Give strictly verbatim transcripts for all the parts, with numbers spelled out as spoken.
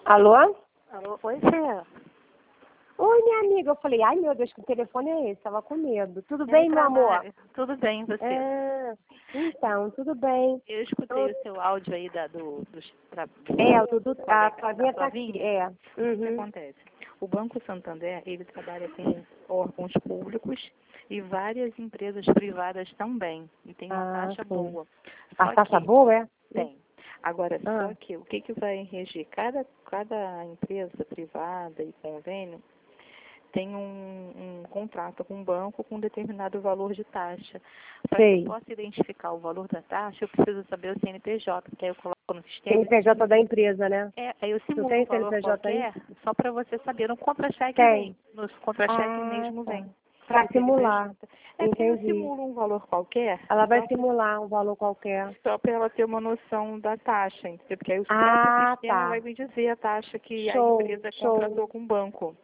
Alô? Alô, oi, Fê. Oi, minha amiga. Eu falei, ai meu Deus, que telefone é esse? Tava com medo. Tudo Eu bem, meu amor? trabalho. Tudo bem, você? Ah, então, tudo bem. Eu escutei o seu áudio aí da, do, dos tra... É, o Dudu, a da Flavinha tá aqui. Flavinha. É. O que Uhum. acontece? O Banco Santander, ele trabalha com órgãos públicos e várias empresas privadas também. E tem uma Ah, taxa sim. boa. A Só taxa que, boa, é? tem. Agora, Ah. só que o que, que vai reger? Cada, cada empresa privada e convênio tem um, um contrato com o banco com um determinado valor de taxa. Para que eu Sei. possa identificar o valor da taxa, eu preciso saber o C N P J, que aí eu coloco no sistema. C N P J da empresa, né? É, aí eu Tu simulo tem um valor C N P J aí? qualquer, só para você saber. No contra-cheque Tem. vem. No contra-cheque Ah, mesmo tá. vem. Pra O simular. C N P J. É que eu Entendi. simulo um valor qualquer, Ela vai só simular um valor qualquer. só para ela ter uma noção da taxa, entendeu? Porque aí o próprio Ah, sistema vai tá. me dizer a taxa que a Show, empresa show. contratou com o banco.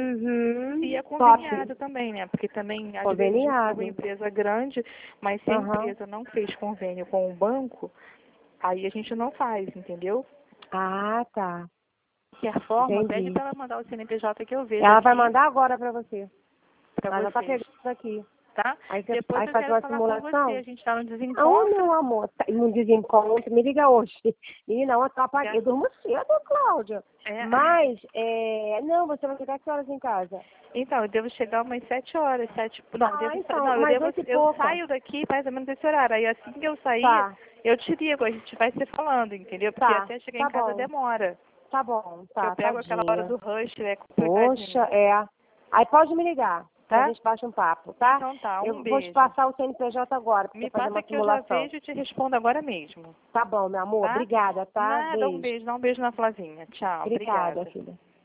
E Uhum. é Top. conveniado também, né? Porque também, às vezes, é uma Conveniado. empresa grande, mas se a Aham. empresa não fez convênio com o banco, aí a gente não faz, entendeu? Ah, tá. De qualquer forma, pede Entendi. para ela mandar o C N P J que eu vejo Ela vai aqui mandar agora pra você. para Ela já tá vocês, pegando aqui. tá? Aí você Depois aí eu faz quero uma falar com você. A simulação. gente está no Aonde, desencontro. meu amor? Tá- Não desencontro, me liga hoje. Menina, eu, tô apag... eu durmo cedo, Cláudia. É. Mas, é... não, você vai ficar que horas em casa? Então, eu devo chegar umas sete horas, sete... Não, eu Ah, devo... sa- então, não, eu mais devo... oito e Eu pouca. saio daqui mais ou menos esse horário. Aí assim que eu sair, Tá, eu te ligo, a gente vai se falando, entendeu? Porque tá, até chegar em tá casa bom, demora. tá bom, Que eu tá, pego aquela hora tadinha. do rush, é Poxa, complicadinho, é. Aí pode me ligar, que a tá? gente baixa um papo, tá? Então tá, um Eu vou te beijo. passar o C N P J agora, pra você Me fazer passa uma que eu já simulação. vejo e te respondo agora mesmo, Tá bom, meu amor. tá? Obrigada, tá? Nada, um Beijo. beijo, dá um beijo na Flavinha. Tchau, Obrigada, obrigada. filha.